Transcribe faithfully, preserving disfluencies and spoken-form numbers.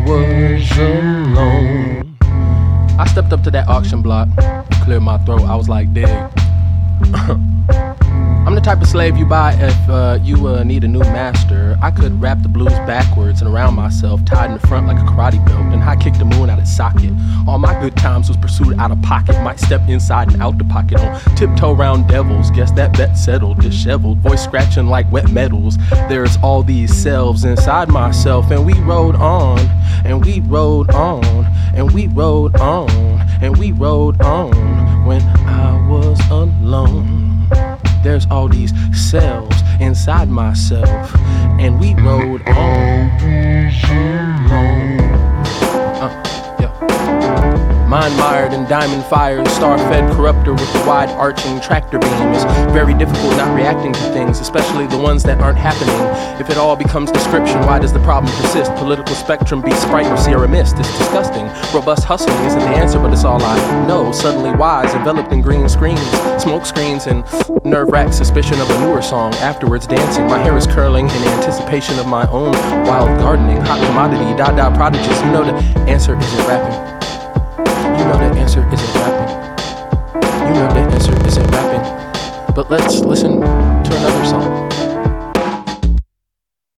was alone. I stepped up to that auction block, cleared my throat. I was like, dig. I'm the type of slave you buy if uh, you uh, need a new master. I could rap the blues backwards and around myself, tied in the front like a karate belt, and high kick the moon out its socket. All my good times was pursued out of pocket. Might step inside and out the pocket on tiptoe round devils. Guess that bet settled, disheveled, voice scratching like wet metals. There's all these selves inside myself, and we rode on, and we rode on, and we rode on, and we rode on when I was alone. There's all these cells inside myself, and we rode on. Uh, yeah. Mind mired in diamond fires, star-fed corruptor with the wide-arching tractor beam. It's very difficult not reacting to things, especially the ones that aren't happening. If it all becomes description, why does the problem persist? Political spectrum be Sprite or Sierra Mist? It's disgusting. Robust hustling isn't the answer, but it's all I know. Suddenly wise, enveloped in green screens, smoke screens, and nerve-wracked suspicion of a newer song. Afterwards dancing, my hair is curling in anticipation of my own wild gardening. Hot commodity, da-da prodigies. You know the answer isn't rapping. You know the answer isn't rapping. You know the answer isn't rapping. But let's listen to another